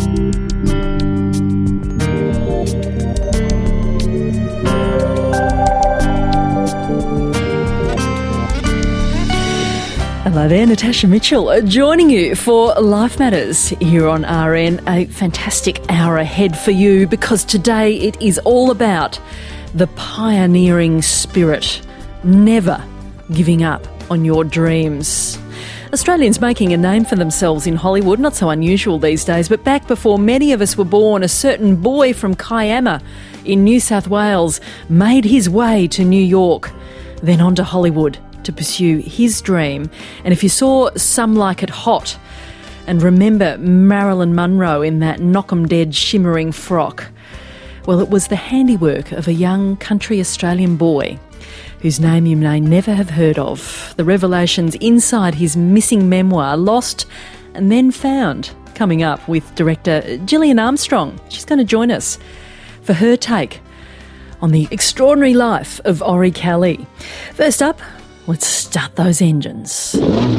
Hello there, Natasha Mitchell joining you for Life Matters here on RN. A fantastic hour ahead for you because today it is all about the pioneering spirit, never giving up on your dreams. Australians making a name for themselves in Hollywood, not so unusual these days, but back before many of us were born, a certain boy from Kiama in New South Wales made his way to New York, then on to Hollywood to pursue his dream. And if you saw Some Like It Hot and remember Marilyn Monroe in that knock-em-dead shimmering frock, well, it was the handiwork of a young country Australian boy whose name you may never have heard of. The revelations inside his missing memoir, Lost and Then Found, coming up with director Gillian Armstrong. She's going to join us for her take on the extraordinary life of Ori Kelly. First up, let's start those engines.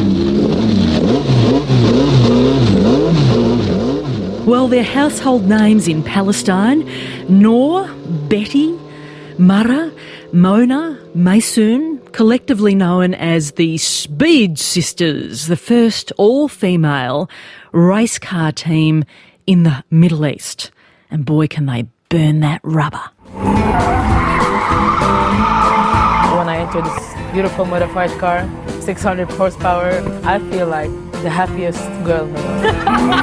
Well, they're household names in Palestine. Noor, Betty, Mara, Mona, Maysoon, collectively known as the Speed Sisters, the first all-female race car team in the Middle East. And boy, can they burn that rubber. When I enter this beautiful modified car, 600 horsepower, I feel like the happiest girl in the world.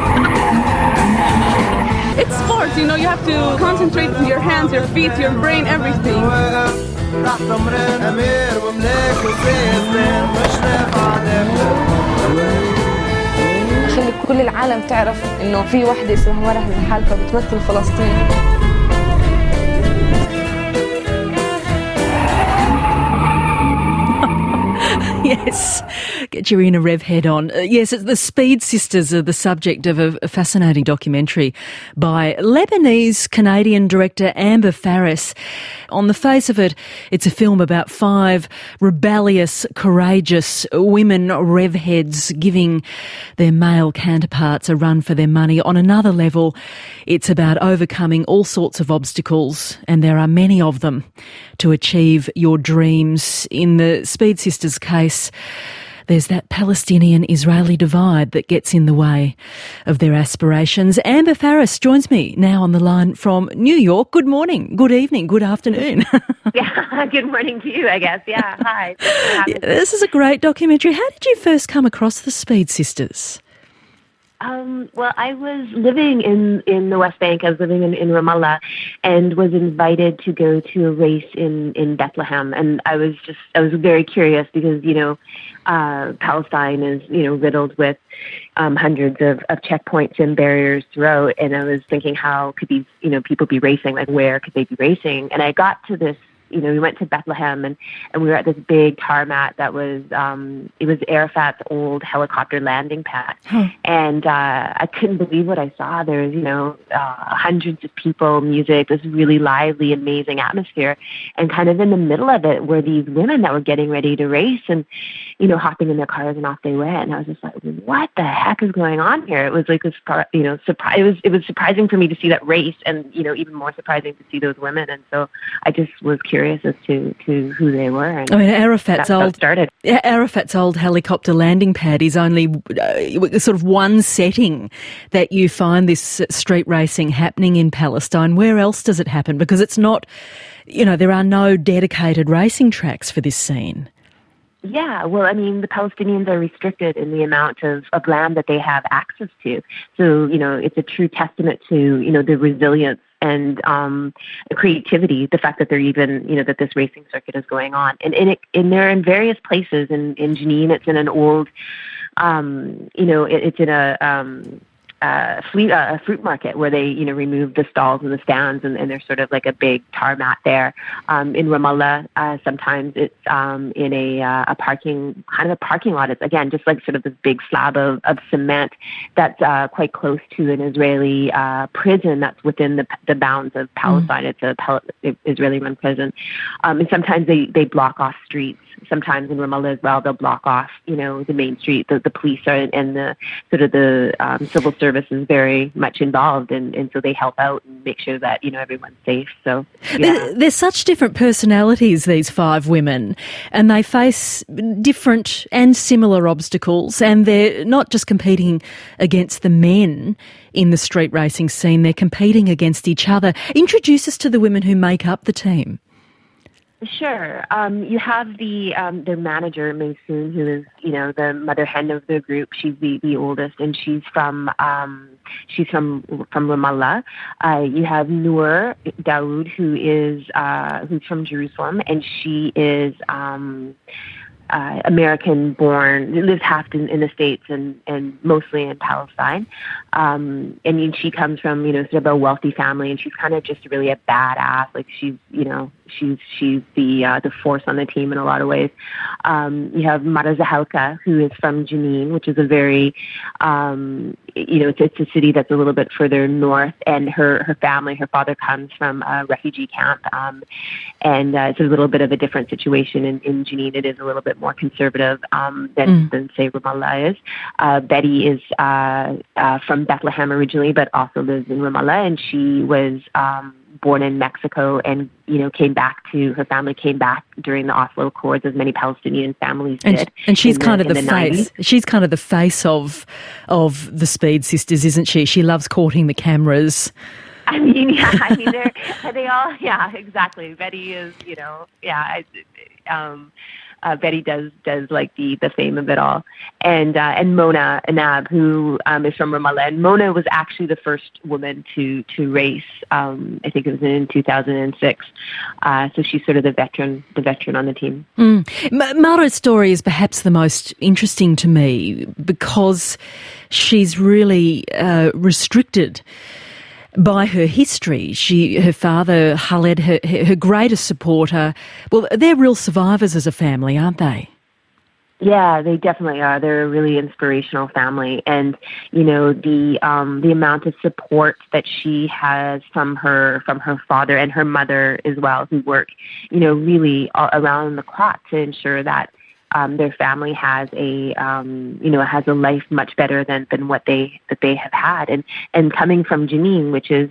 It's sports, you know, you have to concentrate with your hands, your feet, your brain, everything. خلي كل العالم تعرف إنه في وحدة اسمها مرة الحالفة بتمثل فلسطين. Yes, get your inner Rev head on. Yes, the Speed Sisters are the subject of a fascinating documentary by Lebanese-Canadian director Amber Faris. On the face of it, it's a film about 5 rebellious, courageous women Rev heads giving their male counterparts a run for their money. On another level, it's about overcoming all sorts of obstacles, and there are many of them, to achieve your dreams. In the Speed Sisters case, there's that Palestinian-Israeli divide that gets in the way of their aspirations. Amber Faris joins me now on the line from New York. Good morning, good evening, good afternoon. Yeah, good morning to you, I guess. Yeah, hi. Yeah, this is a great documentary. How did you first come across the Speed Sisters? Well, I was living in the West Bank. I was living in Ramallah and was invited to go to a race in Bethlehem. And I was very curious because, Palestine is, riddled with hundreds of checkpoints and barriers throughout. And I was thinking, how could these, people be racing? Like, where could they be racing? And I got to this, we went to Bethlehem and we were at this big tarmac that was, it was Arafat's old helicopter landing pad. And I couldn't believe what I saw. There was, hundreds of people, music, this really lively, amazing atmosphere. And kind of in the middle of it were these women that were getting ready to race and, hopping in their cars and off they went. And I was just like, what the heck is going on here? It was like this, surprise. It was surprising for me to see that race and, even more surprising to see those women. And so I just was curious as to who they were. And Arafat's old helicopter landing pad is only sort of one setting that you find this street racing happening in Palestine. Where else does it happen? Because it's not, there are no dedicated racing tracks for this scene. Yeah, well, the Palestinians are restricted in the amount of land that they have access to. So, it's a true testament to, the resilience and the creativity, the fact that they're even, that this racing circuit is going on. And they're in various places. In Jenin, it's in an old, it's in a fruit market where they, remove the stalls and the stands and there's sort of like a big tarmac there. In Ramallah, sometimes it's in a parking lot. It's, again, just like sort of this big slab of cement that's quite close to an Israeli prison that's within the bounds of Palestine. It's a Israeli-run prison. And sometimes they block off streets. sometimes in Ramallah as well, they'll block off, the main street. The police and the sort of the civil service is very much involved, and so they help out and make sure that, everyone's safe. So, yeah. They're such different personalities, these 5 women, and they face different and similar obstacles, and they're not just competing against the men in the street racing scene, they're competing against each other. Introduce us to the women who make up the team. Sure. You have their manager, Maysoon, who is, the mother hen of the group. She's the oldest, and she's from Ramallah. You have Noor Daoud, who's from Jerusalem, and she is American-born, lives half in the States and mostly in Palestine. And she comes from, sort of a wealthy family, and she's kind of just really a badass. Like she's the force on the team in a lot of ways. You have Mara Zahalka, who is from Jenin, which is a very, it's a city that's a little bit further north, and her family, her father comes from a refugee camp, and it's a little bit of a different situation in Jenin. It is a little bit more conservative than say Ramallah is. Betty is from Bethlehem originally, but also lives in Ramallah, and she was born in Mexico and came back during the Oslo Accords, as many Palestinian families did. And she's kind of the face. 90s. She's kind of the face of the Speed Sisters, isn't she? She loves courting the cameras. They all, exactly. Betty is, Betty does like the fame of it all, and Mona Anab, who is from Ramallah, and Mona was actually the first woman to race. I think it was in 2006. So she's sort of the veteran on the team. Mara's story is perhaps the most interesting to me because she's really restricted by her history. Her father, Khaled, her greatest supporter. Well, they're real survivors as a family, aren't they? Yeah, they definitely are. They're a really inspirational family, and the amount of support that she has from her father and her mother as well, who work, really around the clock to ensure that their family has a life much better than what they have had, and coming from Jenin, which is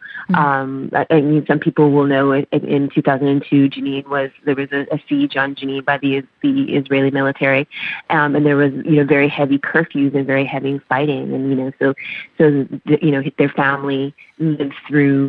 some people will know in 2002 there was a siege on Jenin by the Israeli military, and there was very heavy curfews and very heavy fighting, and so their family lived through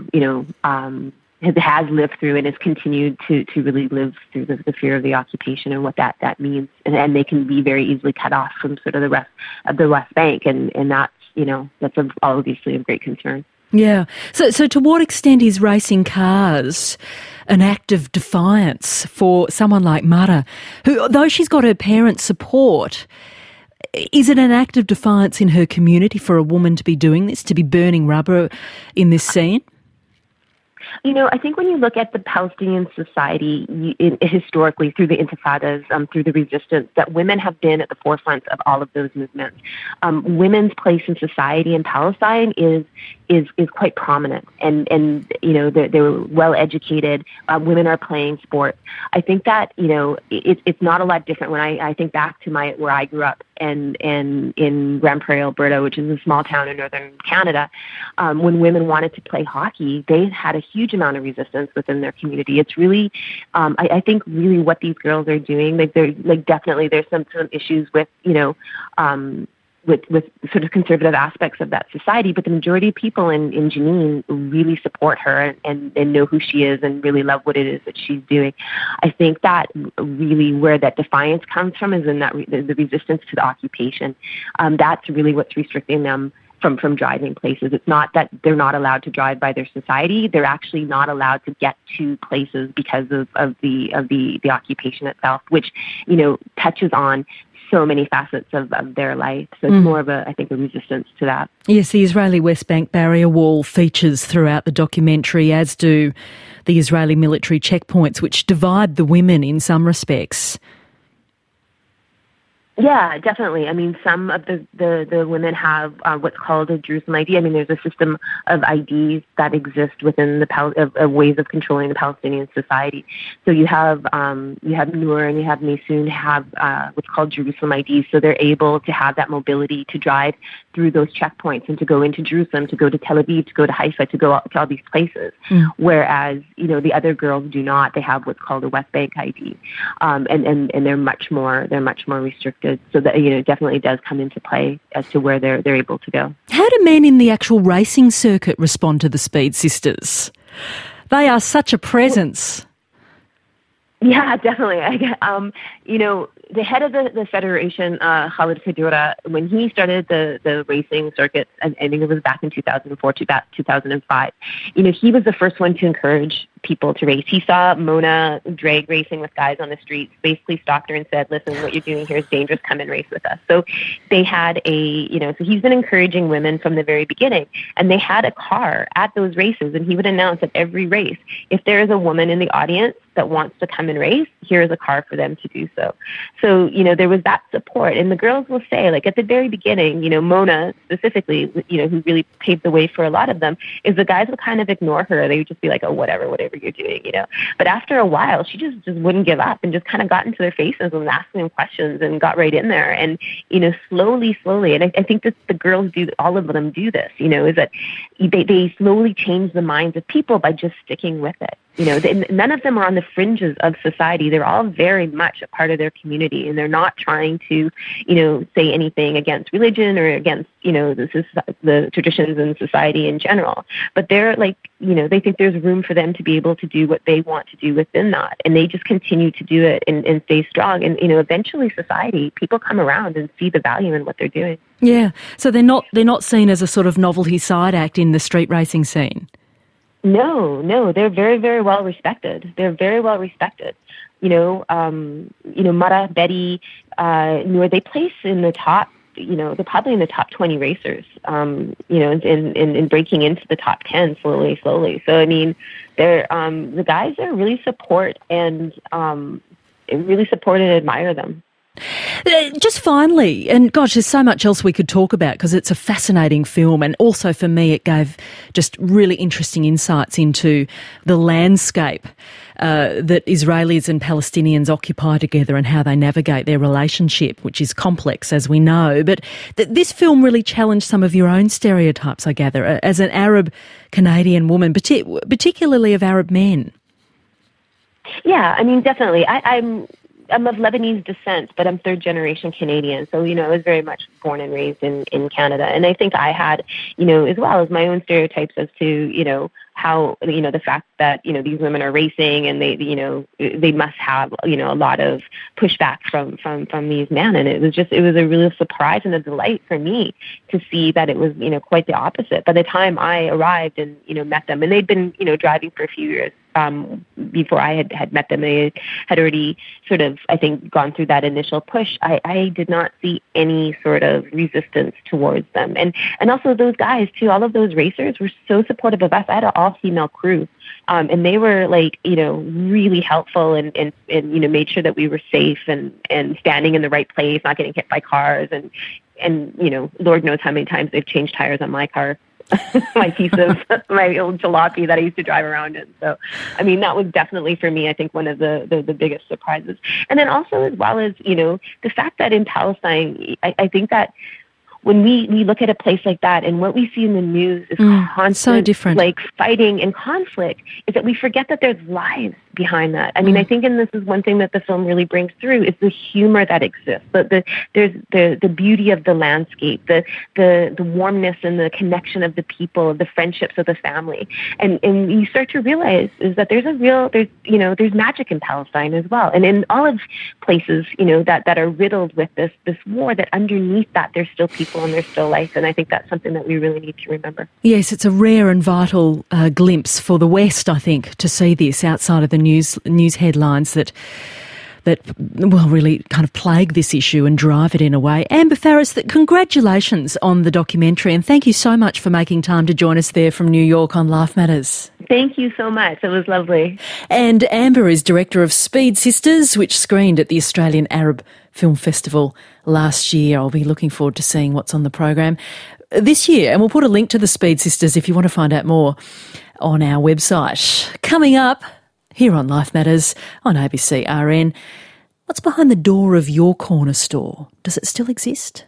has lived through and has continued to really live through the fear of the occupation and what that means. And they can be very easily cut off from sort of the rest of the West Bank. And that's obviously of great concern. Yeah. So to what extent is racing cars an act of defiance for someone like Mara, who, though she's got her parents' support, is it an act of defiance in her community for a woman to be doing this, to be burning rubber in this scene? I think when you look at the Palestinian society historically through the intifadas, through the resistance, that women have been at the forefront of all of those movements. Women's place in society in Palestine is quite prominent, and they're well educated. Women are playing sports. I think that it's not a lot different when I think back to where I grew up and in Grand Prairie, Alberta, which is a small town in northern Canada. When women wanted to play hockey, they had a huge amount of resistance within their community. It's really, I think, really what these girls are doing. Definitely there's some issues with with sort of conservative aspects of that society, but the majority of people in Jenin really support her and know who she is and really love what it is that she's doing. I think that really where that defiance comes from is in that the resistance to the occupation. That's really what's restricting them from driving places. It's not that they're not allowed to drive by their society. They're actually not allowed to get to places because of the occupation itself, which touches on so many facets of their life. So it's more of a resistance to that. Yes, the Israeli West Bank barrier wall features throughout the documentary, as do the Israeli military checkpoints, which divide the women in some respects. Yeah, definitely. I mean, some of the women have what's called a Jerusalem ID. I mean, there's a system of IDs that exist within of ways of controlling the Palestinian society. So you have Noor and you have Maysoon have what's called Jerusalem IDs. So they're able to have that mobility to drive through those checkpoints and to go into Jerusalem, to go to Tel Aviv, to go to Haifa, to go to all these places. Whereas, the other girls do not. They have what's called a West Bank ID, and they're much more restricted. So that definitely does come into play as to where they're able to go. How do men in the actual racing circuit respond to the Speed Sisters? They are such a presence. Yeah, definitely. The head of the federation, Khalid Fedora, when he started the racing circuits, I think it was back in 2004 to 2005, he was the first one to encourage people to race. He saw Mona drag racing with guys on the streets, basically stopped her and said, listen, what you're doing here is dangerous, come and race with us. So they had so he's been encouraging women from the very beginning, and they had a car at those races, and he would announce at every race, if there is a woman in the audience that wants to come and race, here is a car for them to do so. So, there was that support. And the girls will say, like, at the very beginning, Mona specifically, who really paved the way for a lot of them, is the guys would kind of ignore her. They would just be like, oh, whatever you're doing, But after a while, she just wouldn't give up and just kind of got into their faces and was asking them questions and got right in there. And, slowly. And I think that the girls all of them do this, is that they slowly change the minds of people by just sticking with it. None of them are on the fringes of society. They're all very much a part of their community, and they're not trying to, say anything against religion or against, the traditions in society in general. But they're like, they think there's room for them to be able to do what they want to do within that. And they just continue to do it and stay strong. And, eventually people come around and see the value in what they're doing. Yeah. So they're not seen as a sort of novelty side act in the street racing scene. No, they're very, very well respected. They're very well respected. Mara, Betty, Noor, they place in the top, they're probably in the top 20 racers, in breaking into the top 10 slowly. So, I mean, they're, the guys there really support and admire them. Just finally, and gosh, there's so much else we could talk about because it's a fascinating film, and also for me it gave just really interesting insights into the landscape that Israelis and Palestinians occupy together and how they navigate their relationship, which is complex, as we know. But this film really challenged some of your own stereotypes, I gather, as an Arab Canadian woman, particularly of Arab men. Yeah, I mean, definitely. I'm of Lebanese descent, but I'm third generation Canadian. So, I was very much born and raised in Canada. And I think I had, as well as my own stereotypes as to, how, the fact that, these women are racing and they must have, a lot of pushback from these men. And it was a real surprise and a delight for me to see that it was, quite the opposite. By the time I arrived and, met them, and they'd been, driving for a few years, before I had met them, they had already sort of, I think, gone through that initial push. I did not see any sort of resistance towards them. And also those guys, too, all of those racers were so supportive of us. I had an all-female crew, and they were, like, really helpful and made sure that we were safe and standing in the right place, not getting hit by cars. And Lord knows how many times they've changed tires on my car. My piece of my old jalopy that I used to drive around in. So, I mean, that was definitely for me, I think, one of the biggest surprises. And then also, as well as, the fact that in Palestine, I think that when we look at a place like that and what we see in the news is constant, so different, like fighting and conflict, is that we forget that there's lives behind that. I mean, I think, and this is one thing that the film really brings through, is the humor that exists. But there's the beauty of the landscape, the warmness and the connection of the people, the friendships of the family, and you start to realize is that there's magic in Palestine as well, and in all of places that are riddled with this war. That underneath that there's still people and there's still life, and I think that's something that we really need to remember. Yes, it's a rare and vital glimpse for the West, I think, to see this outside of the news headlines that really kind of plague this issue and drive it in a way. Amber Farris, congratulations on the documentary, and thank you so much for making time to join us there from New York on Life Matters. Thank you so much. It was lovely. And Amber is director of Speed Sisters, which screened at the Australian Arab Film Festival last year. I'll be looking forward to seeing what's on the program this year. And we'll put a link to the Speed Sisters if you want to find out more on our website. Coming up here on Life Matters on ABC RN, what's behind the door of your corner store? Does it still exist?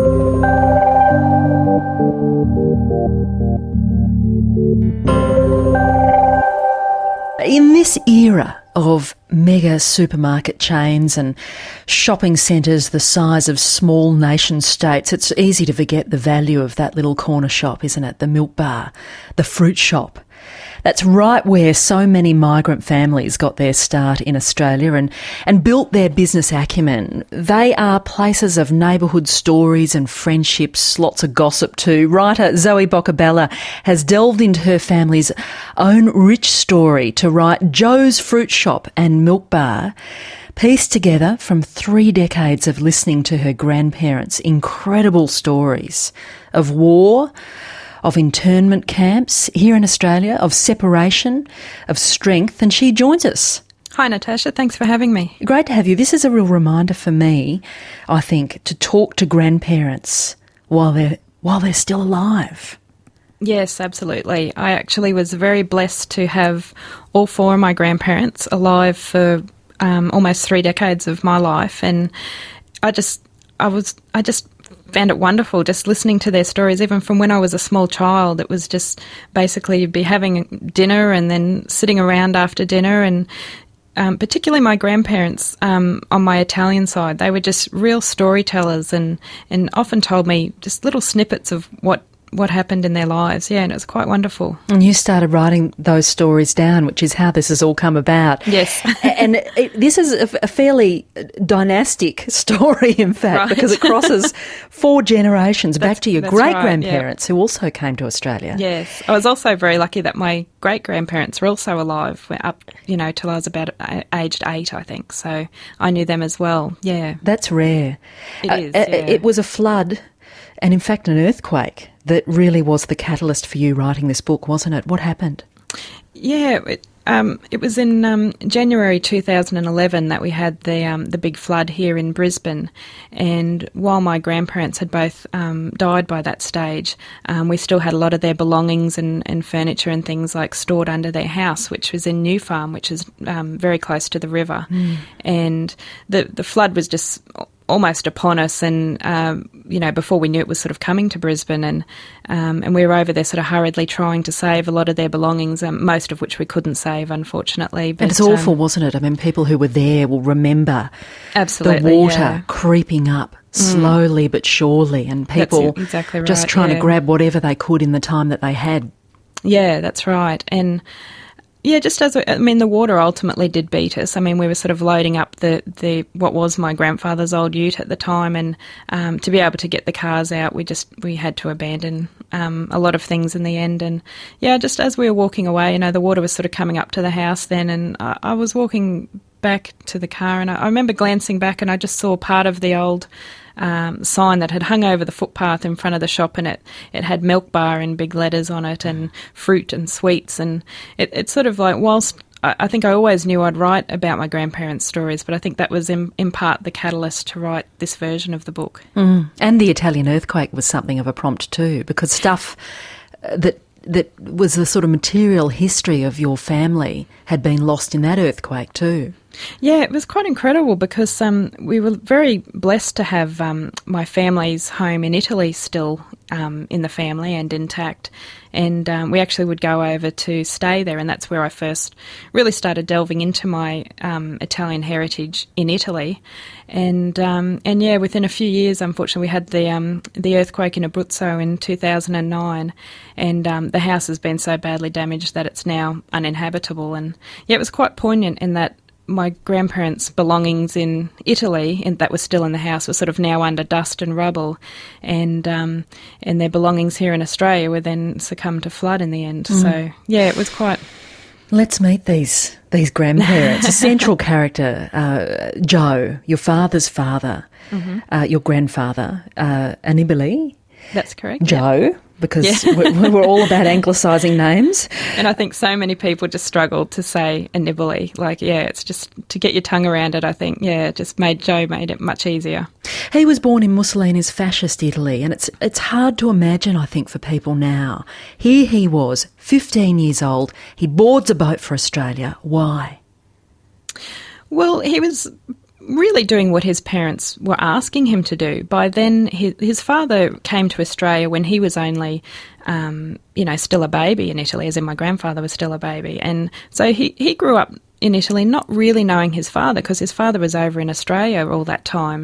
In this era of mega supermarket chains and shopping centres the size of small nation states, it's easy to forget the value of that little corner shop, isn't it? The milk bar, the fruit shop. That's right where so many migrant families got their start in Australia and built their business acumen. They are places of neighbourhood stories and friendships, lots of gossip too. Writer Zoe Boccabella has delved into her family's own rich story to write Joe's Fruit Shop and Milk Bar, pieced together from 3 decades of listening to her grandparents' incredible stories of war, of internment camps here in Australia, of separation, of strength, and she joins us. Hi Natasha, thanks for having me. Great to have you. This is a real reminder for me, I think, to talk to grandparents while they're still alive. Yes, absolutely. I actually was very blessed to have all 4 of my grandparents alive for almost 3 decades of my life, and I just found it wonderful just listening to their stories. Even from when I was a small child, it was just basically you'd be having dinner and then sitting around after dinner, and particularly my grandparents on my Italian side, they were just real storytellers and often told me just little snippets of what happened in their lives. Yeah, and it was quite wonderful. And you started writing those stories down, which is how this has all come about. Yes. And this is a fairly dynastic story, in fact, right. because it crosses 4 generations back to your great-grandparents who also came to Australia. Yes. I was also very lucky that my great-grandparents were also alive up, till I was about aged 8, I think. So I knew them as well. Yeah. That's rare. It is, yeah. It was a flood and, in fact, an earthquake that really was the catalyst for you writing this book, wasn't it? What happened? Yeah, it was in January 2011 that we had the big flood here in Brisbane, and while my grandparents had both died by that stage, we still had a lot of their belongings and furniture and things like stored under their house, which was in New Farm, which is very close to the river, and the flood was just almost upon us, and before we knew it was sort of coming to Brisbane, and we were over there sort of hurriedly trying to save a lot of their belongings, most of which we couldn't save, unfortunately. But and it's awful, wasn't it? I mean, people who were there will remember absolutely the water creeping up slowly but surely, and people exactly right, just trying to grab whatever they could in the time that they had. Yeah, that's right. And yeah, just the water ultimately did beat us. I mean, we were sort of loading up the what was my grandfather's old ute at the time, and to be able to get the cars out, we had to abandon a lot of things in the end. And yeah, just as we were walking away, the water was sort of coming up to the house then, and I was walking back to the car, and I remember glancing back, and I just saw part of the old sign that had hung over the footpath in front of the shop, and it had Milk Bar in big letters on it, and fruit and sweets, and it's sort of like, whilst I think I always knew I'd write about my grandparents' stories, but I think that was in part the catalyst to write this version of the book. And the Italian earthquake was something of a prompt too, because stuff that was the sort of material history of your family had been lost in that earthquake too. Yeah, it was quite incredible because we were very blessed to have my family's home in Italy still in the family and intact. And we actually would go over to stay there, and that's where I first really started delving into my Italian heritage in Italy. And yeah, within a few years, unfortunately, we had the earthquake in Abruzzo in 2009, and the house has been so badly damaged that it's now uninhabitable. And yeah, it was quite poignant in that my grandparents' belongings in Italy, and that was still in the house, were sort of now under dust and rubble, and their belongings here in Australia were then succumbed to flood in the end. So yeah, it was quite. Let's meet these grandparents. A central character, Joe, your father's father, your grandfather, Annibale. That's correct. Joe. because we're all about anglicising names. And I think so many people just struggle to say Anibale. Like, yeah, it's just to get your tongue around it, I think, yeah, it just made it much easier. He was born in Mussolini's fascist Italy, and it's hard to imagine, I think, for people now. Here he was, 15 years old. He boards a boat for Australia. Why? Well, he was really doing what his parents were asking him to do. By then, his father came to Australia when he was only, still a baby in Italy, as in my grandfather was still a baby. And so he grew up in Italy not really knowing his father, because his father was over in Australia all that time.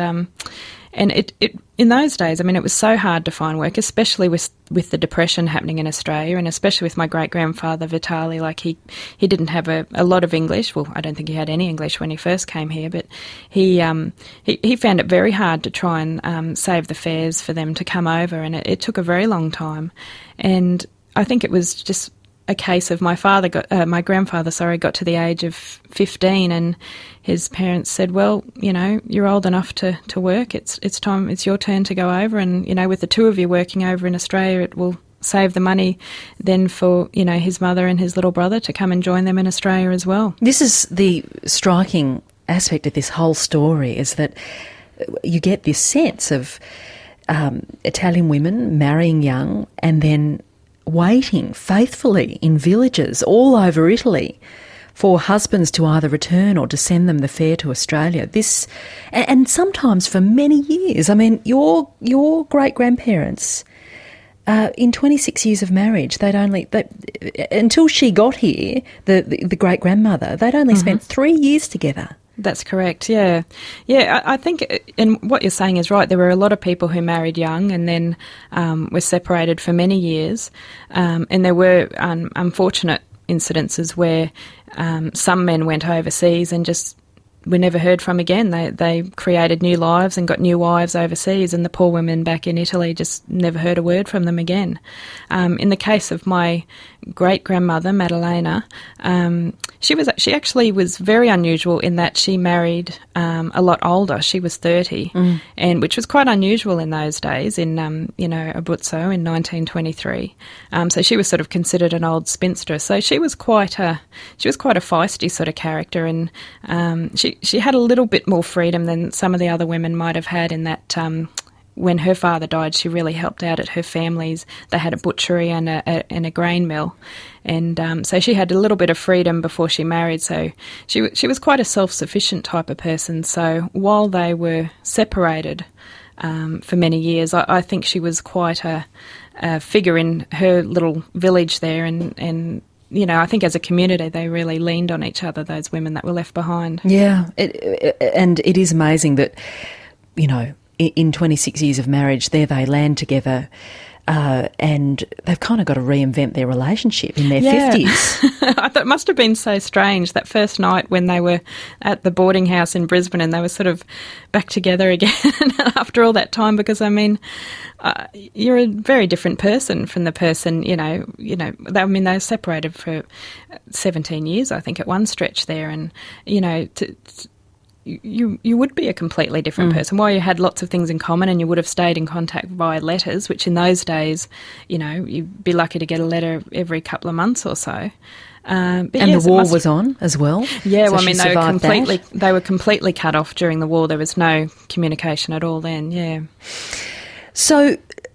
And it in those days, I mean, it was so hard to find work, especially with the Depression happening in Australia, and especially with my great-grandfather Vitali. Like, he didn't have a lot of English. Well, I don't think he had any English when he first came here, but he found it very hard to try and save the fares for them to come over, and it took a very long time. And I think it was just a case of my grandfather got to the age of 15, and his parents said, well, you're old enough to work. It's time. It's your turn to go over. And, with the two of you working over in Australia, it will save the money then for, his mother and his little brother to come and join them in Australia as well. This is the striking aspect of this whole story, is that you get this sense of Italian women marrying young and then waiting faithfully in villages all over Italy for husbands to either return or to send them the fare to Australia. This, and sometimes for many years. I mean, your great-grandparents, in 26 years of marriage, until she got here, the great-grandmother, they'd only spent 3 years together. That's correct, yeah. Yeah, I think, and what you're saying is right, there were a lot of people who married young and then were separated for many years, and there were unfortunate incidences where some men went overseas and just were never heard from again. They created new lives and got new wives overseas, and the poor women back in Italy just never heard a word from them again. In the case of my great-grandmother, Maddalena, she actually was very unusual in that she married a lot older. She was 30, and which was quite unusual in those days in Abruzzo in 1923. So she was sort of considered an old spinster. So she was quite a feisty sort of character, and she had a little bit more freedom than some of the other women might have had in that. When her father died, she really helped out at her family's. They had a butchery and a grain mill, and so she had a little bit of freedom before she married. So she was quite a self-sufficient type of person. So while they were separated for many years, I think she was quite a figure in her little village there, and I think as a community they really leaned on each other, those women that were left behind. Yeah, and it is amazing that, in 26 years of marriage, there they land together, and they've kind of got to reinvent their relationship in their 50s. I thought it must have been so strange that first night when they were at the boarding house in Brisbane and they were sort of back together again after all that time, because, I mean, you're a very different person from the person, they were separated for 17 years, I think, at one stretch there, and, You would be a completely different person. While you had lots of things in common and you would have stayed in contact via letters, which in those days, you'd be lucky to get a letter every couple of months or so. And yes, the war was on as well. Yeah, so they were completely cut off during the war. There was no communication at all then. Yeah. So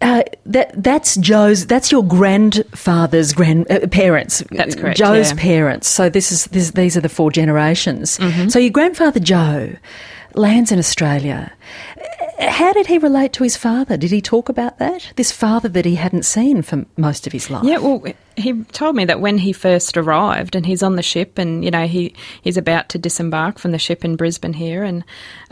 that's your grandfather's parents. That's correct. Joe's parents. So these are the four generations. Mm-hmm. So your grandfather Joe lands in Australia. How did he relate to his father? Did he talk about that? This father that he hadn't seen for most of his life. Yeah, well, he told me that when he first arrived and he's on the ship and, he's about to disembark from the ship in Brisbane here, and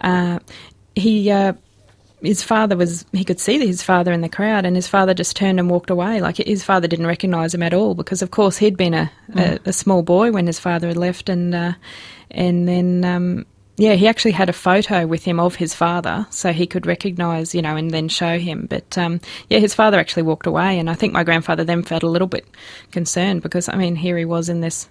his father he could see his father in the crowd, and his father just turned and walked away. Like, his father didn't recognise him at all, because of course he'd been a small boy when his father had left, and then he actually had a photo with him of his father so he could recognise, and then show him. But his father actually walked away, and I think my grandfather then felt a little bit concerned because, I mean, here he was in this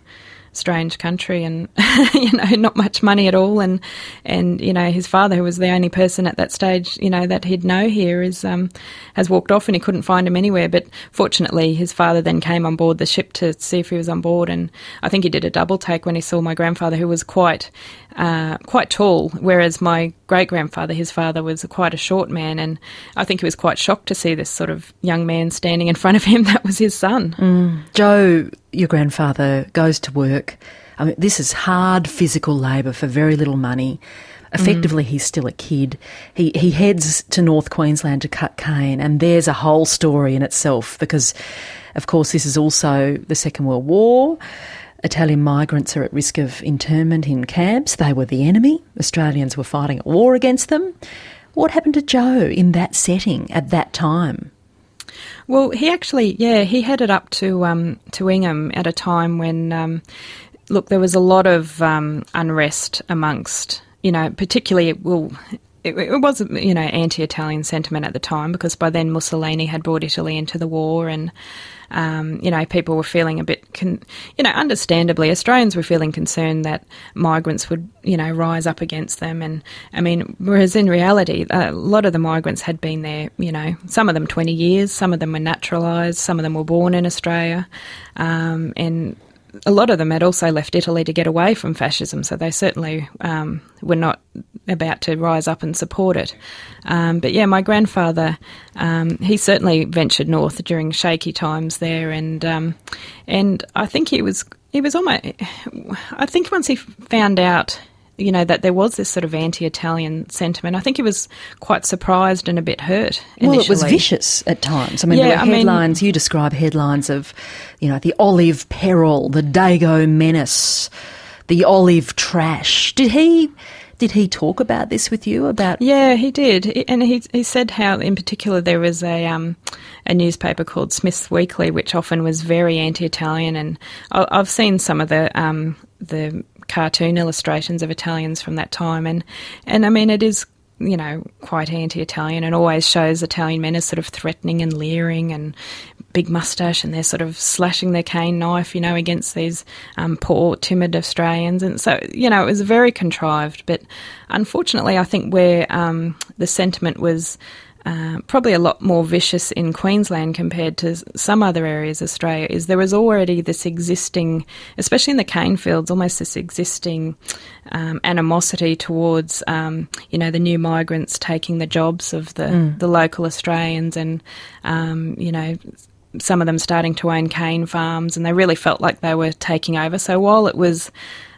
strange country, and not much money at all, and his father, who was the only person at that stage that he'd know here, has walked off, and he couldn't find him anywhere. But fortunately his father then came on board the ship to see if he was on board, and I think he did a double take when he saw my grandfather, who was quite tall, whereas my great-grandfather, his father, was quite a short man, and I think he was quite shocked to see this sort of young man standing in front of him. That was his son. Joe, your grandfather, goes to work. I mean, this is hard physical labour for very little money. Effectively, he's still a kid. He heads to North Queensland to cut cane, and there's a whole story in itself because, of course, this is also the Second World War. Italian migrants are at risk of internment in camps. They were the enemy. Australians were fighting a war against them. What happened to Joe in that setting at that time? Well, he actually, he headed up to Ingham at a time when, there was a lot of unrest amongst, particularly, it was, anti-Italian sentiment at the time, because by then Mussolini had brought Italy into the war, and people were feeling a bit, understandably, Australians were feeling concerned that migrants would, rise up against them. And, I mean, whereas in reality, a lot of the migrants had been there, some of them 20 years, some of them were naturalised, some of them were born in Australia, and a lot of them had also left Italy to get away from fascism, so they certainly were not about to rise up and support it. But my grandfather, he certainly ventured north during shaky times there, and I think he was almost. I think once he found out, that there was this sort of anti-Italian sentiment, I think he was quite surprised and a bit hurt initially. Well, it was vicious at times. I mean, there were headlines, you describe headlines of, the olive peril, the Dago menace, the olive trash. Did he talk about this with you? Yeah, he did. And he said how, in particular, there was a newspaper called Smith's Weekly, which often was very anti-Italian, and I've seen some of the cartoon illustrations of Italians from that time, and I mean, it is quite anti-Italian, and always shows Italian men as sort of threatening and leering and big moustache, and they're sort of slashing their cane knife against these poor timid Australians, and so it was very contrived. But unfortunately, I think where the sentiment was probably a lot more vicious in Queensland compared to some other areas of Australia, is there was already this existing, especially in the cane fields, almost this existing animosity towards, the new migrants taking the jobs of the local Australians, and, some of them starting to own cane farms, and they really felt like they were taking over. So while it was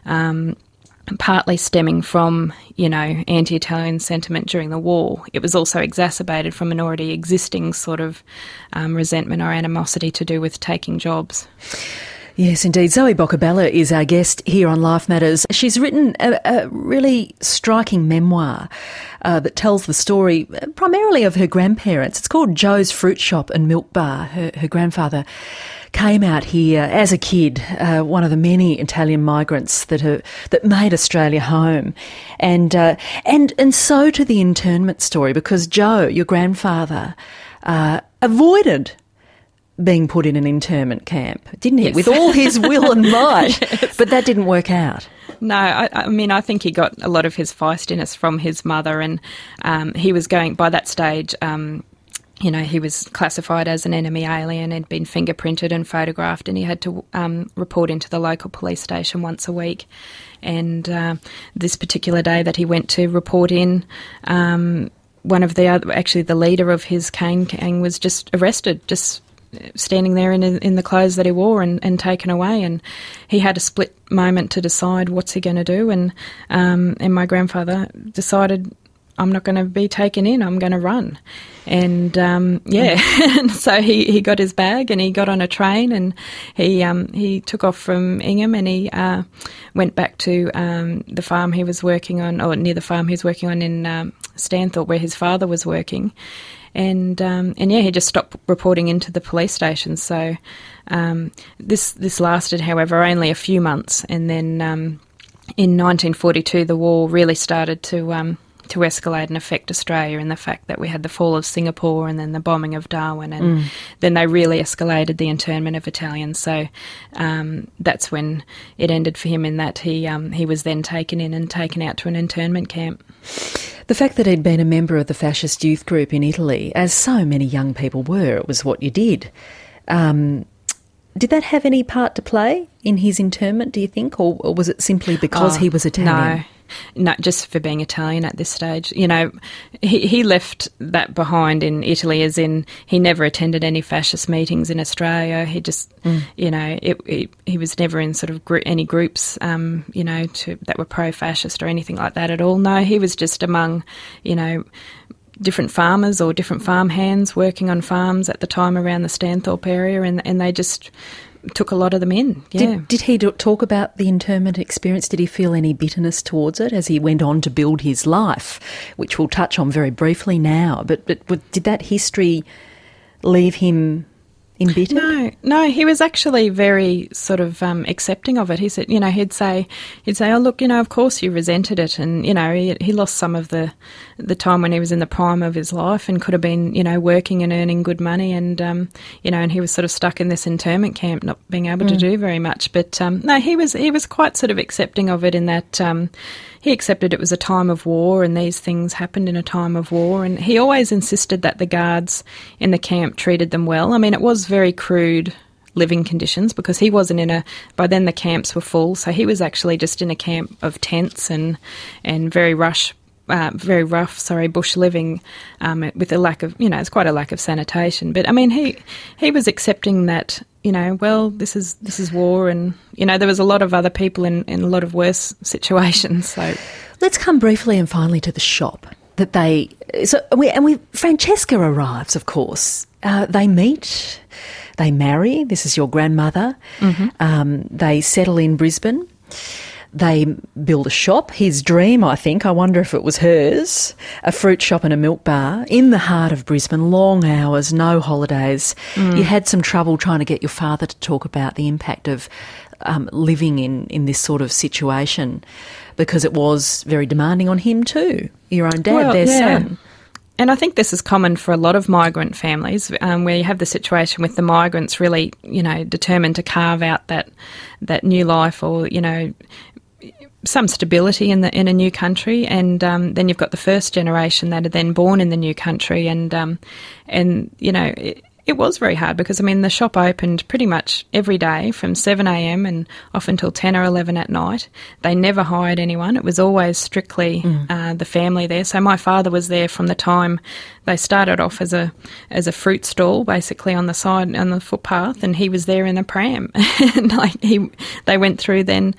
partly stemming from, anti-Italian sentiment during the war, it was also exacerbated from an already existing sort of resentment or animosity to do with taking jobs. Yes, indeed. Zoe Boccabella is our guest here on Life Matters. She's written a really striking memoir that tells the story primarily of her grandparents. It's called Joe's Fruit Shop and Milk Bar. Her grandfather came out here as a kid, one of the many Italian migrants that made Australia home, and so to the internment story, because Joe, your grandfather, avoided being put in an internment camp, didn't he? Yes. With all his will and might, yes. But that didn't work out. No, I mean, I think he got a lot of his feistiness from his mother, and he was going, by that stage, he was classified as an enemy alien, had been fingerprinted and photographed, and he had to report into the local police station once a week. And this particular day that he went to report in, one of the leader of his cane gang was just arrested, just standing there in the clothes that he wore, and taken away. And he had a split moment to decide what's he going to do. And my grandfather decided, I'm not going to be taken in, I'm going to run. And and so he got his bag and he got on a train, and he took off from Ingham, and he went back to the farm he was working on, or near the farm he was working on in Stanthorpe, where his father was working. And he just stopped reporting into the police station. So this lasted, however, only a few months, and then in 1942 the war really started to to escalate and affect Australia, and the fact that we had the fall of Singapore and then the bombing of Darwin, and then they really escalated the internment of Italians. So that's when it ended for him, in that he was then taken in and taken out to an internment camp. The fact that he'd been a member of the fascist youth group in Italy, as so many young people were, it was what you did. Did that have any part to play in his internment, do you think, or was it simply because he was Italian? No, just for being Italian at this stage. You know, he left that behind in Italy, as in he never attended any fascist meetings in Australia. He just, you know, he was never in sort of any groups, you know, that were pro-fascist or anything like that at all. No, he was just among, you know, different farmers or different farm hands working on farms at the time around the Stanthorpe area, and they just took a lot of them in. Yeah. Did he talk about the internment experience? Did he feel any bitterness towards it as he went on to build his life, which we'll touch on very briefly now? But did that history leave him embittered? No, he was actually very sort of accepting of it. He said, you know, he'd say, oh, look, you know, of course you resented it, and, you know, he lost some of the time when he was in the prime of his life and could have been, you know, working and earning good money, and, you know, and he was sort of stuck in this internment camp, not being able to do very much. But, no, he was quite sort of accepting of it, in that he accepted it was a time of war and these things happened in a time of war, and he always insisted that the guards in the camp treated them well. I mean, it was very crude living conditions, because he wasn't by then the camps were full, so he was actually just in a camp of tents and very rough bush living, with a lack of, you know, it's quite a lack of sanitation. But I mean, he was accepting that, you know, well, this is war, and, you know, there was a lot of other people in a lot of worse situations. So let's come briefly and finally to the shop that Francesca arrives, of course. They meet, they marry. This is your grandmother. They settle in Brisbane. They build a shop, his dream, I think. I wonder if it was hers. A fruit shop and a milk bar in the heart of Brisbane, long hours, no holidays. You had some trouble trying to get your father to talk about the impact of living in this sort of situation, because it was very demanding on him too. Your own dad, their son. And I think this is common for a lot of migrant families, where you have the situation with the migrants really, you know, determined to carve out that new life, or, you know, some stability in a new country, and then you've got the first generation that are then born in the new country, and you know, it was very hard, because I mean, the shop opened pretty much every day from 7 a.m. and off until 10 or 11 at night. They never hired anyone. It was always strictly the family there. So my father was there from the time they started off as a fruit stall, basically on the side, on the footpath, and he was there in a pram. And they went through then.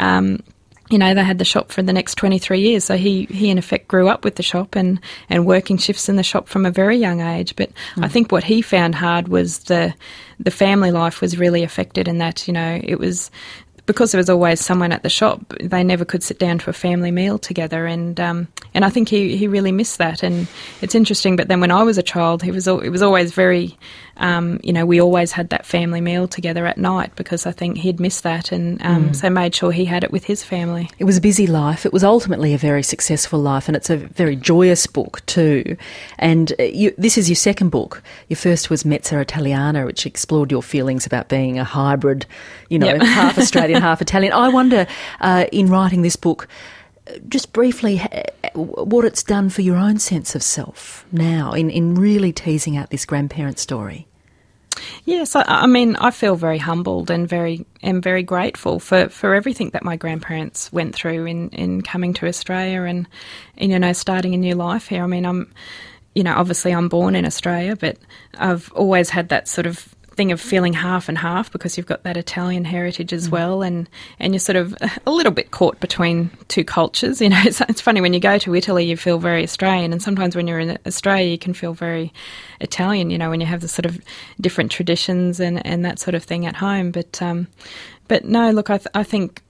You know, they had the shop for the next 23 years. So he in effect grew up with the shop and working shifts in the shop from a very young age. But I think what he found hard was the family life was really affected, in that, you know, it was because there was always someone at the shop, they never could sit down to a family meal together, and I think he really missed that. And it's interesting, but then when I was a child, it was always very, you know, we always had that family meal together at night, because I think he'd missed that, and so made sure he had it with his family. It was a busy life. It was ultimately a very successful life, and it's a very joyous book too. And this is your second book. Your first was Mezza Italiana, which explored your feelings about being a hybrid, you know, half Australian, half Italian. I wonder, in writing this book, just briefly, what it's done for your own sense of self now in really teasing out this grandparent story. Yes, I mean, I feel very humbled and very grateful for everything that my grandparents went through in coming to Australia and you know, starting a new life here. I mean, obviously I'm born in Australia, but I've always had that sort of thing of feeling half and half, because you've got that Italian heritage as well, and you're sort of a little bit caught between two cultures. You know, it's funny, when you go to Italy you feel very Australian, and sometimes when you're in Australia you can feel very Italian, you know, when you have the sort of different traditions and that sort of thing at home. But no, look, I think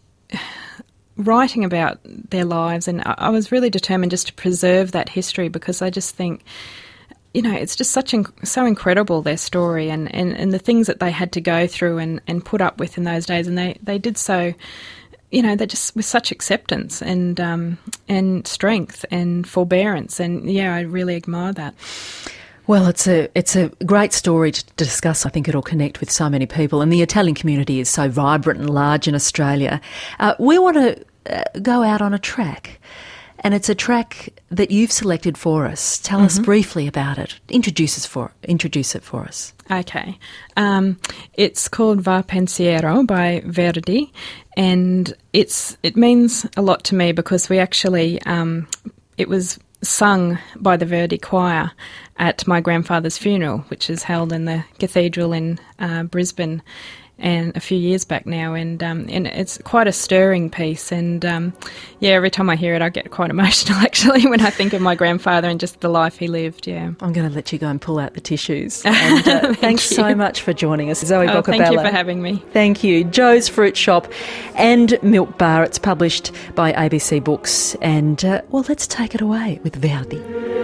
writing about their lives, and I was really determined just to preserve that history, because I just think, you know, it's just so incredible, their story and the things that they had to go through and put up with in those days. And they did so, they're just with such acceptance and strength and forbearance, and I really admire that. Well, it's a great story to discuss. I think it'll connect with so many people, and the Italian community is so vibrant and large in Australia. We want to go out on a track, and it's a track that you've selected for us. Tell us briefly about it. Introduce it for us. Okay. It's called Va Pensiero by Verdi, and it means a lot to me because we actually it was sung by the Verdi Choir at my grandfather's funeral, which is held in the cathedral in Brisbane, and a few years back now, and it's quite a stirring piece, and every time I hear it I get quite emotional actually when I think of my grandfather and just the life he lived. I'm going to let you go and pull out the tissues. And, thanks so much for joining us, Zoe Boccabella. Thank you for having me. Thank you. Joe's Fruit Shop and Milk Bar. It's published by ABC Books, and let's take it away with Verdi.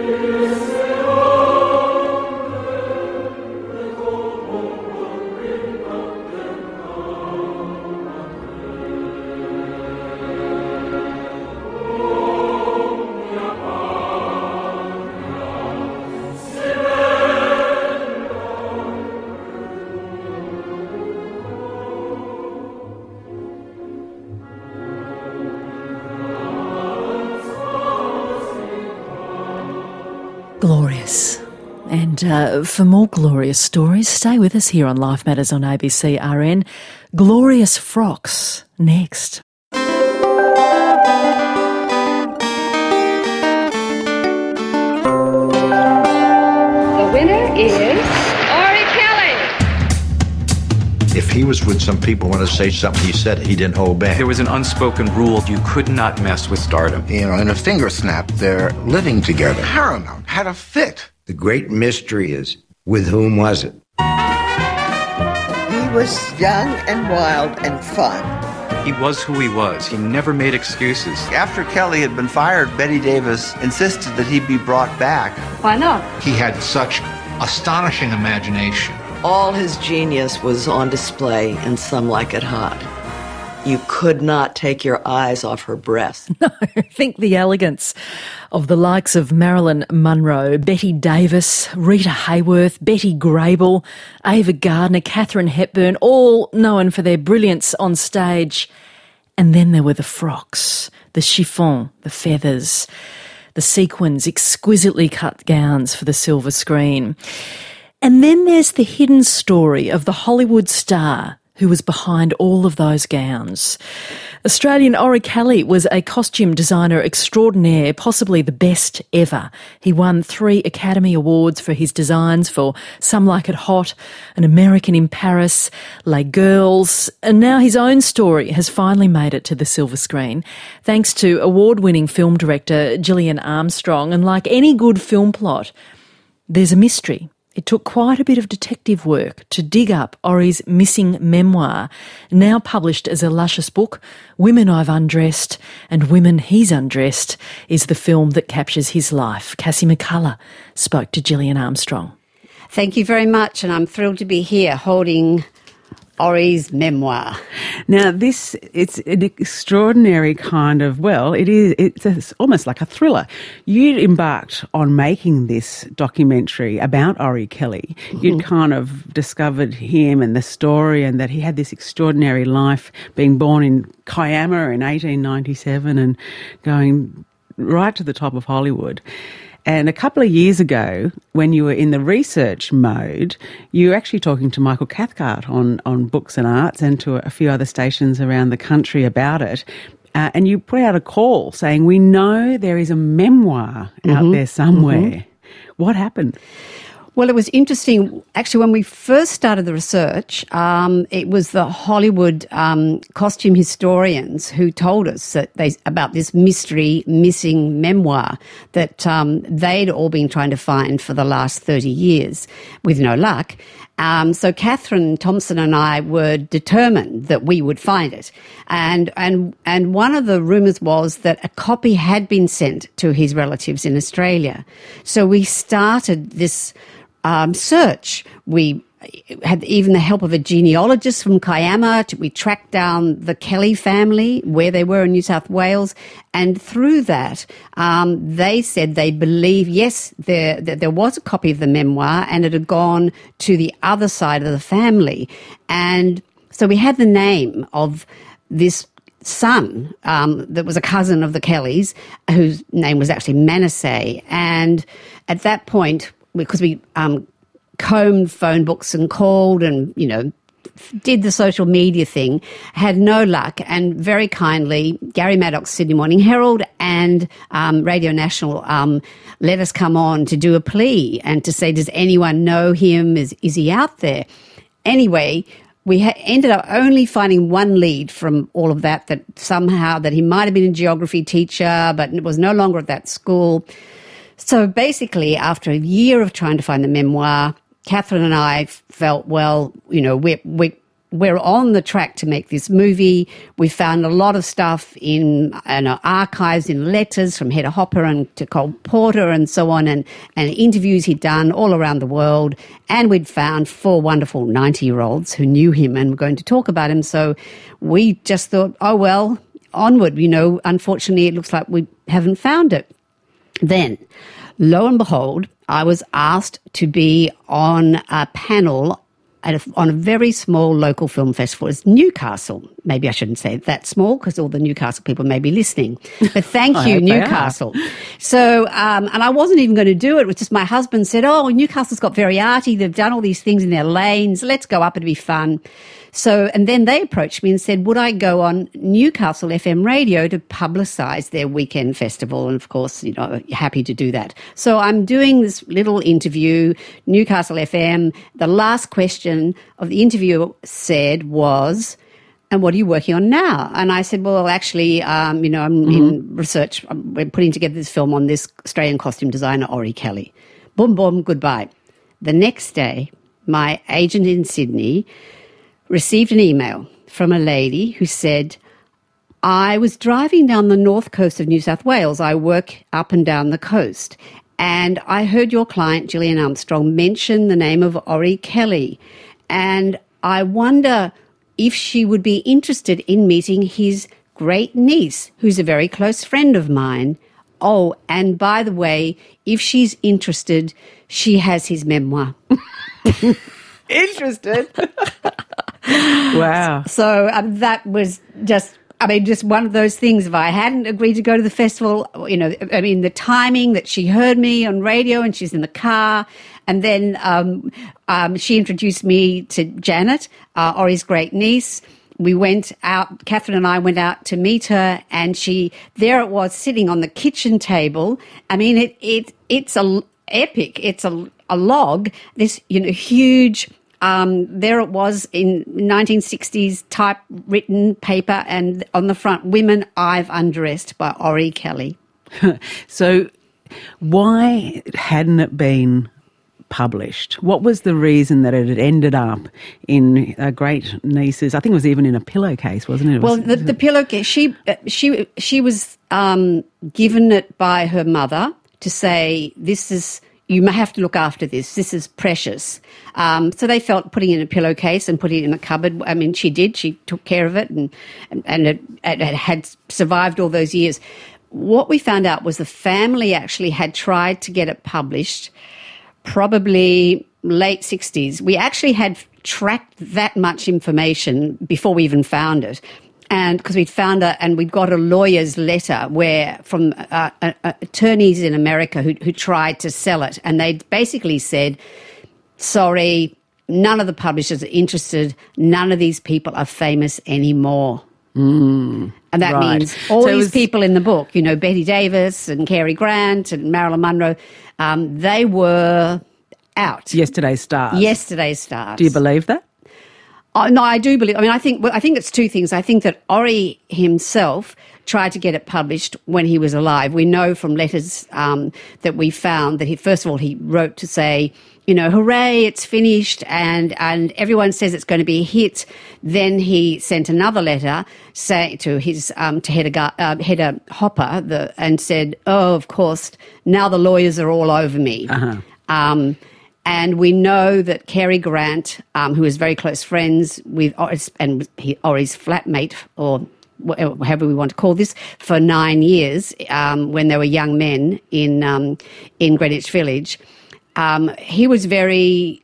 Glorious. And for more glorious stories, stay with us here on Life Matters on ABC RN. Glorious Frocks, next. The winner is Ori Kelly. If he was with some people want to say something he said, he didn't hold back. There was an unspoken rule: you could not mess with stardom. In a finger snap, they're living together. Paramount had a fit. The great mystery is, with whom was it? He was young and wild and fun. He was who he was. He never made excuses. After Kelly had been fired, Betty Davis insisted that he be brought back. Why not? He had such astonishing imagination. All his genius was on display in Some Like It Hot. You could not take your eyes off her breasts. No, think the elegance of the likes of Marilyn Monroe, Betty Davis, Rita Hayworth, Betty Grable, Ava Gardner, Katharine Hepburn, all known for their brilliance on stage. And then there were the frocks, the chiffon, the feathers, the sequins, exquisitely cut gowns for the silver screen. And then there's the hidden story of the Hollywood star who was behind all of those gowns. Australian Ori Kelly was a costume designer extraordinaire, possibly the best ever. He won 3 Academy Awards for his designs for Some Like It Hot, An American in Paris, Les Girls, and now his own story has finally made it to the silver screen, thanks to award-winning film director Gillian Armstrong. And like any good film plot, there's a mystery. It took quite a bit of detective work to dig up Ori's missing memoir, now published as a luscious book. Women I've Undressed and Women He's Undressed is the film that captures his life. Cassie McCullough spoke to Gillian Armstrong. Thank you very much, and I'm thrilled to be here holding Ori's memoir. Now, it's an extraordinary kind of, it's almost like a thriller. You'd embarked on making this documentary about Ori Kelly. You'd kind of discovered him and the story, and that he had this extraordinary life, being born in Kiama in 1897 and going right to the top of Hollywood. And a couple of years ago, when you were in the research mode, you were actually talking to Michael Cathcart on Books and Arts and to a few other stations around the country about it. And you put out a call saying, we know there is a memoir out there somewhere. What happened? Well, it was interesting. Actually, when we first started the research, it was the Hollywood costume historians who told us that about this mystery missing memoir that they'd all been trying to find for the last 30 years with no luck. So Catherine Thompson and I were determined that we would find it. And one of the rumours was that a copy had been sent to his relatives in Australia. So we started this search. We had even the help of a genealogist from Kiama. We tracked down the Kelly family, where they were in New South Wales. And through that, they said they believe, yes, there was a copy of the memoir and it had gone to the other side of the family. And so we had the name of this son that was a cousin of the Kellys, whose name was actually Manasseh. And at that point, because we combed phone books and called and, did the social media thing, had no luck, and very kindly Gary Maddox, Sydney Morning Herald and Radio National let us come on to do a plea and to say, does anyone know him? Is he out there? Anyway, we ended up only finding one lead from all of that somehow that he might have been a geography teacher but was no longer at that school. So basically, after a year of trying to find the memoir, Catherine and I felt, well, we're on the track to make this movie. We found a lot of stuff in archives, in letters from Hedda Hopper and to Cole Porter and so on, and interviews he'd done all around the world. And we'd found 4 wonderful 90-year-olds who knew him and were going to talk about him. So we just thought, oh, well, onward. Unfortunately, it looks like we haven't found it. Then, lo and behold, I was asked to be on a panel on a very small local film festival. It's Newcastle. Maybe I shouldn't say that small because all the Newcastle people may be listening. But thank you, Newcastle. So, and I wasn't even going to do it. It was just my husband said, oh, Newcastle's got very arty. They've done all these things in their lanes. Let's go up. It'll be fun. So, and then they approached me and said, would I go on Newcastle FM radio to publicise their weekend festival? And of course, happy to do that. So I'm doing this little interview, Newcastle FM. The last question of the interview was, and what are you working on now? And I said, well, actually, I'm in research. We're putting together this film on this Australian costume designer, Ori Kelly. Boom, boom, goodbye. The next day, my agent in Sydney received an email from a lady who said, I was driving down the north coast of New South Wales. I work up and down the coast. And I heard your client, Gillian Armstrong, mention the name of Ori Kelly. And I wonder if she would be interested in meeting his great niece, who's a very close friend of mine. Oh, and by the way, if she's interested, she has his memoir. Interested? Wow. So that was just one of those things. If I hadn't agreed to go to the festival, the timing that she heard me on radio and she's in the car, and then she introduced me to Janet, Ori's great niece. We went out, Catherine and I went out to meet her, and there it was sitting on the kitchen table. I mean, it's a epic. It's a log, this, huge. There it was in 1960s typewritten paper, and on the front, Women I've Undressed by Ori Kelly. So why hadn't it been published? What was the reason that it had ended up in a great niece's, I think it was even in a pillowcase, wasn't it? Well, the pillowcase, she was given it by her mother to say, you may have to look after this. This is precious. So they felt putting it in a pillowcase and putting it in a cupboard. I mean, she did. She took care of it, and it had survived all those years. What we found out was the family actually had tried to get it published probably late 60s. We actually had tracked that much information before we even found it. And because we'd found and we'd got a lawyer's letter from attorneys in America who tried to sell it, and they basically said, sorry, none of the publishers are interested, none of these people are famous anymore. And that means all these people in the book, Betty Davis and Cary Grant and Marilyn Monroe, they were out. Yesterday's stars. Yesterday's stars. Do you believe that? No, I do believe. I mean, I think it's two things. I think that Ori himself tried to get it published when he was alive. We know from letters that we found that he wrote to say, hooray, it's finished, and everyone says it's going to be a hit. Then he sent another letter to his to Hedda Hopper and said, oh, of course, now the lawyers are all over me. And we know that Cary Grant, who was very close friends with Ori's flatmate, or however we want to call this, for 9 years when they were young men in Greenwich Village, he was very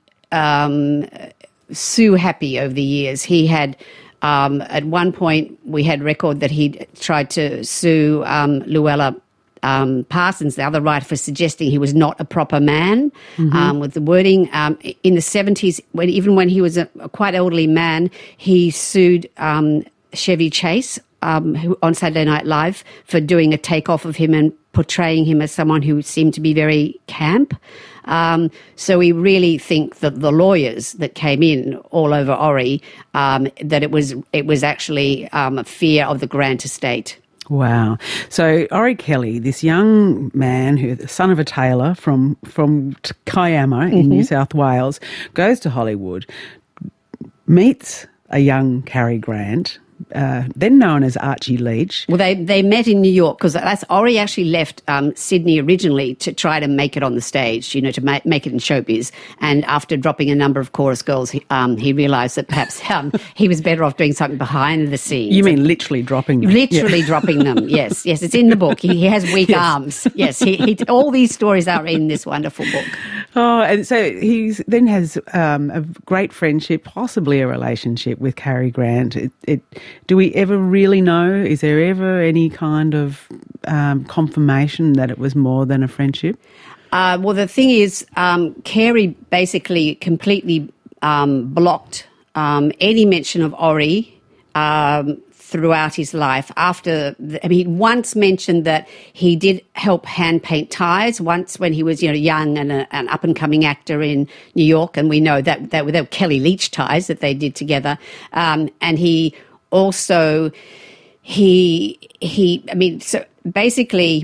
Sue happy over the years. He had, at one point, we had record that he tried to sue Llewellyn Parsons, the other writer, for suggesting he was not a proper man, with the wording. In the 70s, even when he was a quite elderly man, he sued Chevy Chase on Saturday Night Live for doing a takeoff of him and portraying him as someone who seemed to be very camp. So we really think that the lawyers that came in all over Ori, that it was actually a fear of the Grant estate. Wow. So Ori Kelly, this young man, who the son of a tailor from Kiama in New South Wales, goes to Hollywood, meets a young Cary Grant, then known as Archie Leach. Well, they met in New York because Ori actually left Sydney originally to try to make it on the stage, to make it in showbiz. And after dropping a number of chorus girls, he realised that perhaps he was better off doing something behind the scenes. You mean literally dropping them? Literally dropping them, yes. Yes, it's in the book. He has weak arms. Yes, he all these stories are in this wonderful book. Oh, and so he then has a great friendship, possibly a relationship with Cary Grant. Do we ever really know? Is there ever any kind of confirmation that it was more than a friendship? Well, the thing is, Cary basically completely blocked any mention of Ori throughout his life. He once mentioned that he did help hand paint ties once when he was young and an up-and-coming actor in New York, and we know that they were Kelly Leach ties that they did together. And he also, so basically,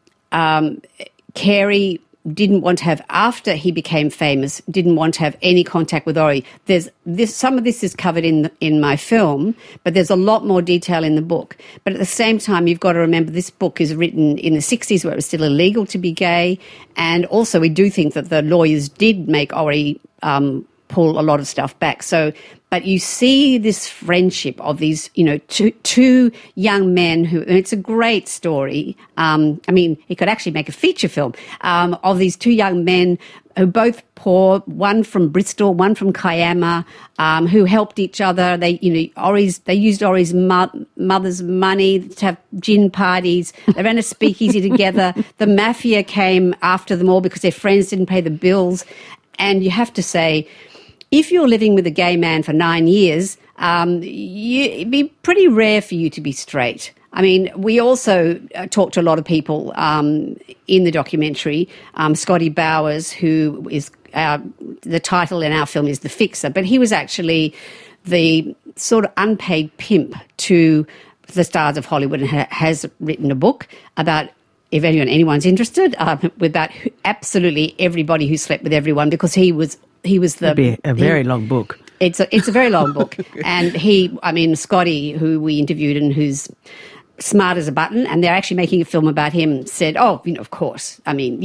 Cary didn't want to have, after he became famous, didn't want to have any contact with Ori. Some of this is covered in my film, but there's a lot more detail in the book. But at the same time, you've got to remember this book is written in the 60s where it was still illegal to be gay. And also we do think that the lawyers did make Ori pull a lot of stuff back. But you see this friendship of these, two young men who, and it's a great story. He could actually make a feature film of these two young men who both poor, one from Bristol, one from Kiama, who helped each other. They used Ori's mother's money to have gin parties. They ran a speakeasy together. The mafia came after them all because their friends didn't pay the bills. And you have to say, if you're living with a gay man for 9 years, it'd be pretty rare for you to be straight. We also talked to a lot of people in the documentary. Scotty Bowers, who is the title in our film is The Fixer, but he was actually the sort of unpaid pimp to the stars of Hollywood and has written a book about, if anyone's interested, about absolutely everybody who slept with everyone, because he was the... It'd be a very long book. It's a very long book. And Scotty, who we interviewed and who's smart as a button, and they're actually making a film about him, said, of course.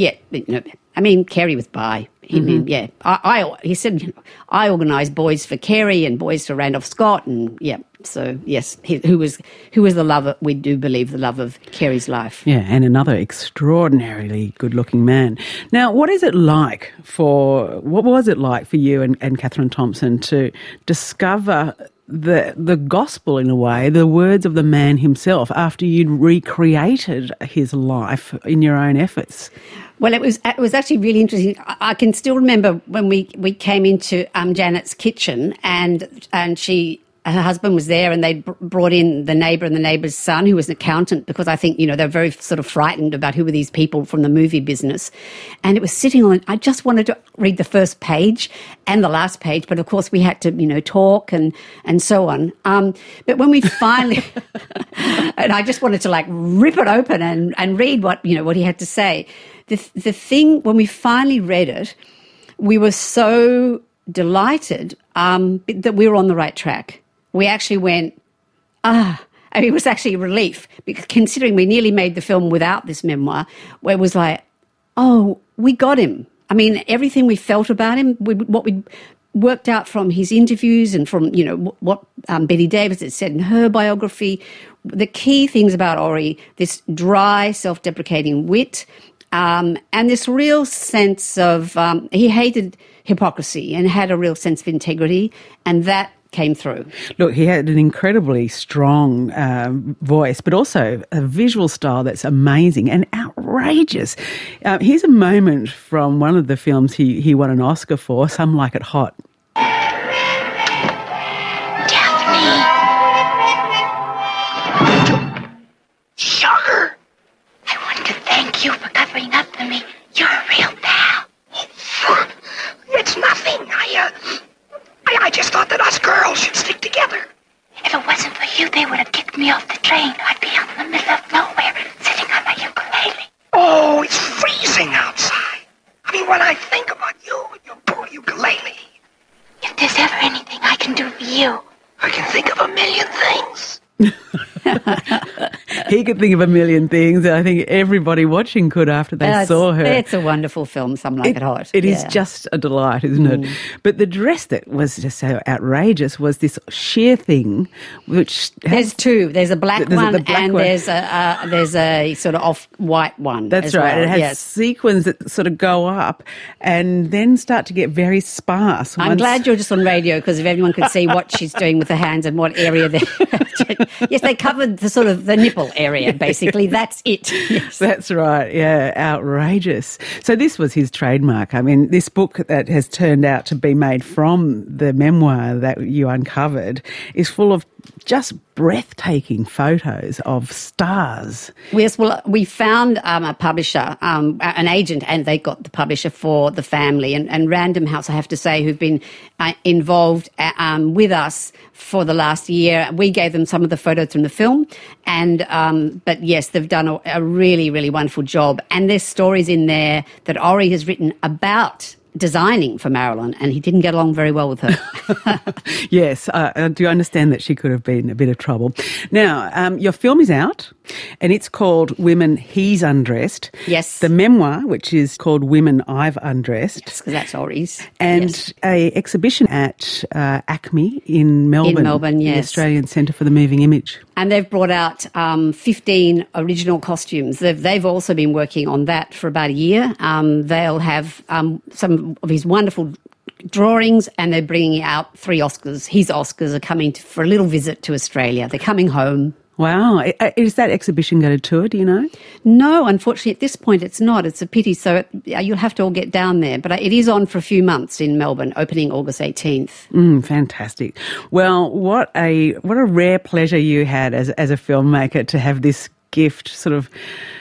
Cary was bi. He said, I organised boys for Cary and boys for Randolph Scott, and so yes, who was the love, we do believe, the love of Cary's life. Yeah, and another extraordinarily good-looking man. Now, what was it like for you and Catherine Thompson to discover the gospel, in a way, the words of the man himself, after you'd recreated his life in your own efforts? Well, it was actually really interesting. I can still remember when we came into Janet's kitchen and her husband was there, and they'd brought in the neighbour and the neighbour's son, who was an accountant, because I think, they're very sort of frightened about who were these people from the movie business. And it was sitting on, I just wanted to read the first page and the last page, but of course we had to, talk and so on. But when we finally, and I just wanted to rip it open and read what he had to say. The thing, when we finally read it, we were so delighted that we were on the right track. We actually went, it was actually a relief, because considering we nearly made the film without this memoir, where it was like, we got him. I mean, everything we felt about him, what we worked out from his interviews and from, you know, what Betty Davis had said in her biography, the key things about Ori, this dry, self-deprecating wit, and this real sense of, he hated hypocrisy and had a real sense of integrity, and that came through. Look, he had an incredibly strong voice, but also a visual style that's amazing and outrageous. Here's a moment from one of the films he won an Oscar for, Some Like It Hot. Sugar! I want to thank you for covering up for me. You're a real pal. Oh, it's nothing. I just thought that us girls should stick together. If it wasn't for you, they would have kicked me off the train. I'd be out in the middle of nowhere, sitting on my ukulele. Oh, it's freezing outside. I mean, when I think about you and your poor ukulele. If there's ever anything I can do for you, I can think of a million things. He could think of a million things. I think everybody watching could after they saw her. It's a wonderful film, Some Like It Hot. It is just a delight, isn't it? But the dress that was just so outrageous was this sheer thing, which there's two. There's a black one and there's a sort of off-white one. That's right. Well. It has sequins that sort of go up and then start to get very sparse. I'm glad you're just on radio, because if everyone could see what she's doing with her hands and what area they're... Yes, they covered the sort of the nipple area, basically. That's it. Yes. That's right. Yeah, outrageous. So this was his trademark. I mean, this book that has turned out to be made from the memoir that you uncovered is full of just breathtaking photos of stars. Yes, well, we found a publisher, an agent, and they got the publisher for the family. And Random House, I have to say, who've been involved with us for the last year. We gave them some of the photos from the film, and but yes, they've done a really, really wonderful job. And there's stories in there that Ori has written about designing for Marilyn, and he didn't get along very well with her. Yes, I do understand that she could have been in a bit of trouble. Now, your film is out, and it's called Women He's Undressed. Yes. The memoir, which is called Women I've Undressed. Yes, because that's Ori's. And a exhibition at ACME in Melbourne. In Melbourne, yes. The Australian Centre for the Moving Image. And they've brought out 15 original costumes. They've also been working on that for about a year. They'll have some of his wonderful drawings, and they're bringing out 3 Oscars. His Oscars are coming for a little visit to Australia. They're coming home. Wow. Is that exhibition going to tour, do you know? No, unfortunately, at this point it's not. It's a pity, so you'll have to all get down there. But it is on for a few months in Melbourne, opening August 18th. Fantastic. Well, what a rare pleasure you had as a filmmaker to have this gift sort of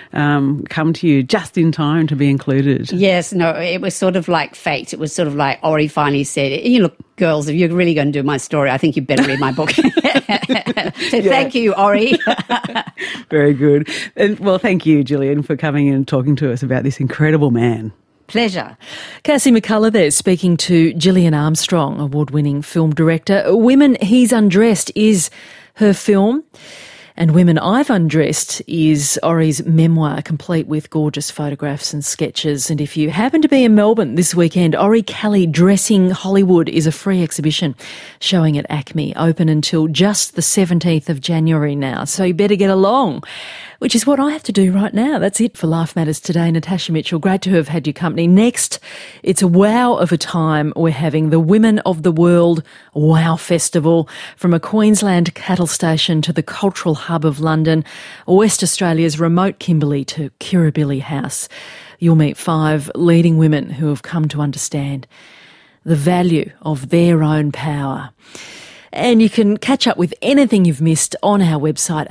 come to you just in time to be included. Yes, no, it was sort of like fate. It was sort of like Ori finally said, "You look, girls, if you're really going to do my story, I think you better read my book." So thank you, Ori. Very good. And, well, thank you, Gillian, for coming in and talking to us about this incredible man. Pleasure. Cassie McCullough there speaking to Gillian Armstrong, award-winning film director. Women He's Undressed is her film. And Women I've Undressed is Ori's memoir, complete with gorgeous photographs and sketches. And if you happen to be in Melbourne this weekend, Ori Kelly Dressing Hollywood is a free exhibition showing at ACME, open until just the 17th of January now. So you better get along, which is what I have to do right now. That's it for Life Matters today. Natasha Mitchell, great to have had your company. Next, it's a wow of a time. We're having the Women of the World Wow Festival, from a Queensland cattle station to the cultural hub of London, West Australia's remote Kimberley to Kirribilli House. You'll meet 5 leading women who have come to understand the value of their own power. And you can catch up with anything you've missed on our website,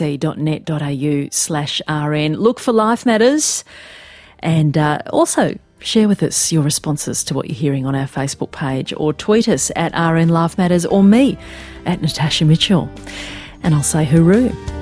abc.net.au/RN. Look for Life Matters, and also share with us your responses to what you're hearing on our Facebook page, or tweet us at RN Life Matters, or me at Natasha Mitchell. And I'll say hooroo.